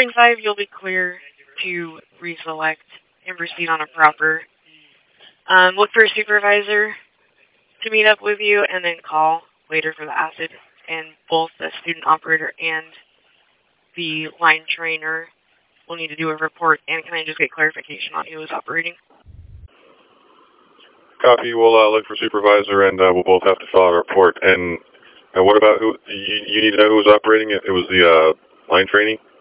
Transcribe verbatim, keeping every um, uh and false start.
line five, you'll be clear to reselect and proceed on a proper. Um, look for a supervisor to meet up with you, and then call later for the acid. And both the student operator and the line trainer will need to do a report. And can I just get clarification on who is operating? Copy. We'll uh, look for supervisor, and uh, we'll both have to file a report. And, and what about who? You, you need to know who was operating it? It was the uh, line training?